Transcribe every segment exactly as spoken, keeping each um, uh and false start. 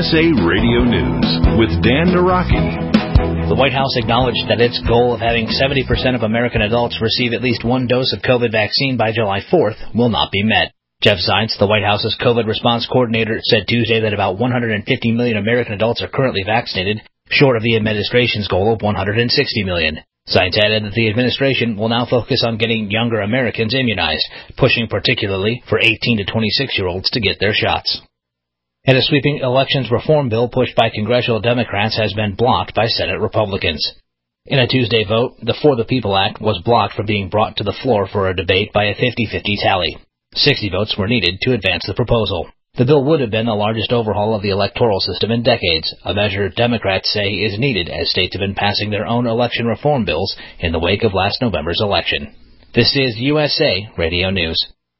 S A Radio News with Dan Naraki. The White House acknowledged that its goal of having seventy percent of American adults receive at least one dose of COVID vaccine by July fourth will not be met. Jeff Zients, the White House's COVID response coordinator, said Tuesday that about one hundred fifty million American adults are currently vaccinated, short of the administration's goal of one hundred sixty million. Zients added that the administration will now focus on getting younger Americans immunized, pushing particularly for eighteen to twenty-six-year-olds to get their shots. And a sweeping elections reform bill pushed by congressional Democrats has been blocked by Senate Republicans. In a Tuesday vote, the For the People Act was blocked from being brought to the floor for a debate by a fifty-fifty tally. sixty votes were needed to advance the proposal. The bill would have been the largest overhaul of the electoral system in decades, a measure Democrats say is needed as states have been passing their own election reform bills in the wake of last November's election. This is U S A Radio News.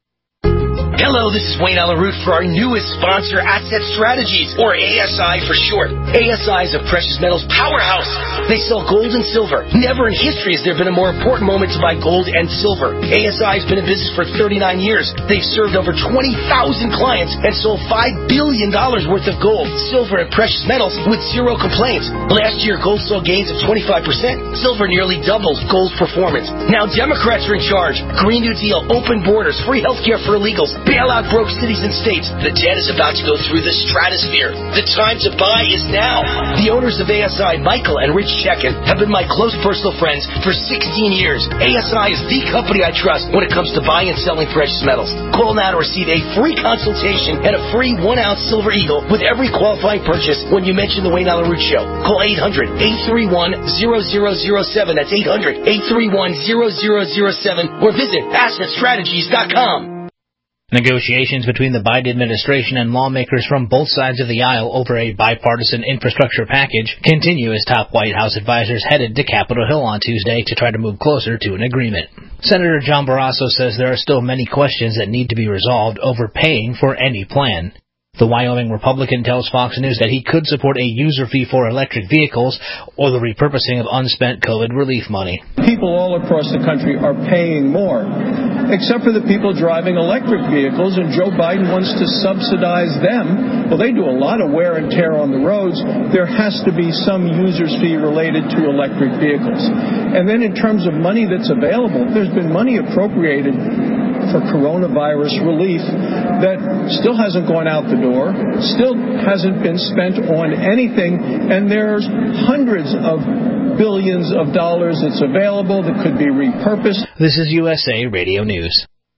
Hello, this is Wayne Alaroot for our newest sponsor, Asset Strategies, or A S I for short. A S I is a precious metals powerhouse. They sell gold and silver. Never in history has there been a more important moment to buy gold and silver. A S I has been in business for thirty-nine years. They've served over twenty thousand clients and sold five billion dollars worth of gold, silver, and precious metals with zero complaints. Last year, gold saw gains of twenty-five percent. Silver nearly doubled gold's performance. Now Democrats are in charge. Green New Deal, open borders, free health care for illegals, bailout broke cities and states. The debt is about to go through the stratosphere. The time to buy is now. The owners of A S I, Michael and Rich Chekin, have been my close personal friends for sixteen years. A S I is the company I trust when it comes to buying and selling precious metals. Call now to receive a free consultation and a free one-ounce Silver Eagle with every qualifying purchase when you mention the Wayne Alaroot Show. Call eight hundred, eight three one, zero zero zero seven. That's eight hundred, eight three one, zero zero zero seven. Or visit asset strategies dot com. Negotiations between the Biden administration and lawmakers from both sides of the aisle over a bipartisan infrastructure package continue as top White House advisors headed to Capitol Hill on Tuesday to try to move closer to an agreement. Senator John Barrasso says there are still many questions that need to be resolved over paying for any plan. The Wyoming Republican tells Fox News that he could support a user fee for electric vehicles or the repurposing of unspent COVID relief money. People all across the country are paying more, except for the people driving electric vehicles, and Joe Biden wants to subsidize them. Well, they do a lot of wear and tear on the roads. There has to be some user's fee related to electric vehicles. And then in terms of money that's available, there's been money appropriated for coronavirus relief that still hasn't gone out the door, still hasn't been spent on anything, and there's hundreds of billions of dollars that's available that could be repurposed. This is U S A Radio News.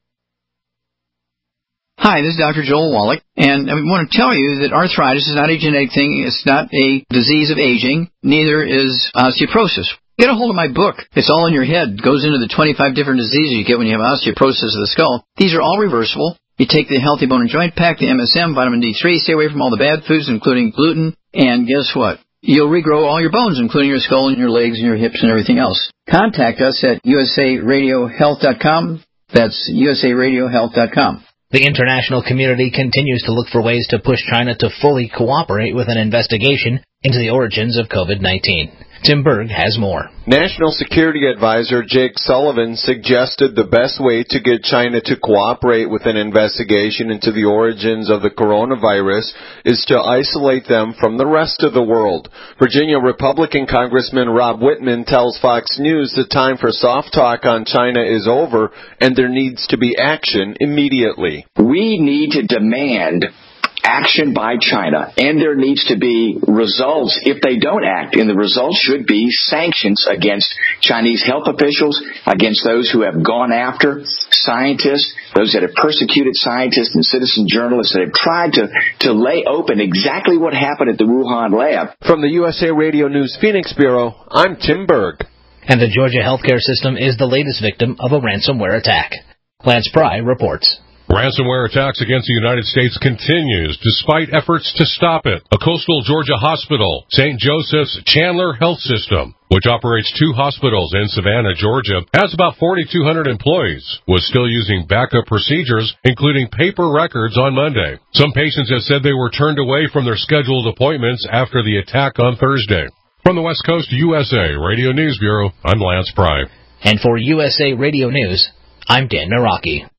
Hi, this is Doctor Joel Wallach, and I want to tell you that arthritis is not a genetic thing. It's not a disease of aging. Neither is osteoporosis. Get a hold of my book. It's all in your head. It goes into the twenty-five different diseases you get when you have osteoporosis of the skull. These are all reversible. You take the Healthy Bone and Joint Pack, the M S M, vitamin D three, stay away from all the bad foods, including gluten, and guess what? You'll regrow all your bones, including your skull and your legs and your hips and everything else. Contact us at U S A radio health dot com. That's U S A radio health dot com. The international community continues to look for ways to push China to fully cooperate with an investigation into the origins of COVID nineteen. Tim Berg has more. National Security Advisor Jake Sullivan suggested the best way to get China to cooperate with an investigation into the origins of the coronavirus is to isolate them from the rest of the world. Virginia Republican Congressman Rob Whitman tells Fox News the time for soft talk on China is over and there needs to be action immediately. We need to demand action by China, and there needs to be results if they don't act, and the results should be sanctions against Chinese health officials, against those who have gone after scientists, those that have persecuted scientists and citizen journalists that have tried to, to lay open exactly what happened at the Wuhan lab. From the U S A Radio News Phoenix Bureau, I'm Tim Berg. And the Georgia healthcare system is the latest victim of a ransomware attack. Lance Pry reports. Ransomware attacks against the United States continues despite efforts to stop it. A coastal Georgia hospital, Saint Joseph's Chandler Health System, which operates two hospitals in Savannah, Georgia, has about forty-two hundred employees, was still using backup procedures, including paper records on Monday. Some patients have said they were turned away from their scheduled appointments after the attack on Thursday. From the West Coast U S A Radio News Bureau, I'm Lance Pry. And for U S A Radio News, I'm Dan Naraki.